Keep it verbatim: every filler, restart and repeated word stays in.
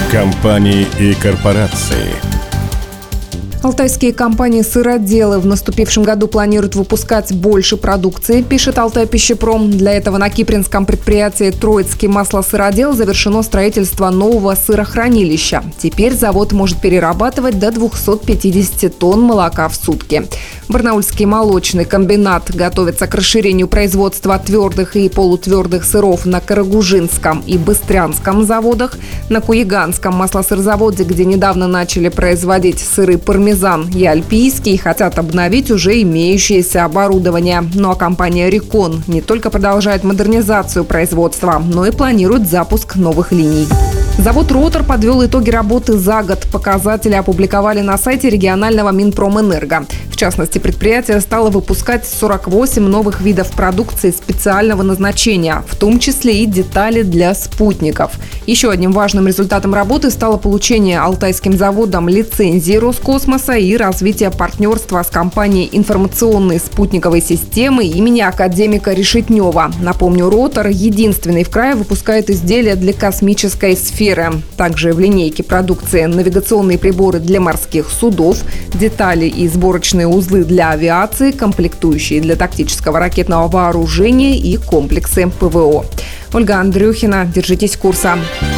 Компании и корпорации. Алтайские компании-сыроделы в наступившем году планируют выпускать больше продукции, пишет «Алтайпищепром». Для этого на кипринском предприятии «Троицкий маслосыродел» завершено строительство нового сырохранилища. Теперь завод может перерабатывать до двухсот пятидесяти тонн молока в сутки. Барнаульский молочный комбинат готовится к расширению производства твердых и полутвердых сыров на Карагужинском и Быстрянском заводах. На Куяганском маслосырзаводе, где недавно начали производить сыры пармезан и альпийский, хотят обновить уже имеющееся оборудование. Ну а компания «Рекон» не только продолжает модернизацию производства, но и планирует запуск новых линий. Завод «Ротор» подвел итоги работы за год. Показатели опубликовали на сайте регионального Минпромэнерго. В частности, предприятие стало выпускать сорок восемь новых видов продукции специального назначения, в том числе и детали для спутников. Еще одним важным результатом работы стало получение алтайским заводом лицензии Роскосмоса и развитие партнерства с компанией информационной спутниковой системы имени академика Решетнева. Напомню, «Ротор» единственный в крае выпускает изделия для космической сферы. Также в линейке продукции навигационные приборы для морских судов, детали и сборочные узлы для авиации, комплектующие для тактического ракетного вооружения и комплексы ПВО. Ольга Андрюхина. Держитесь курса.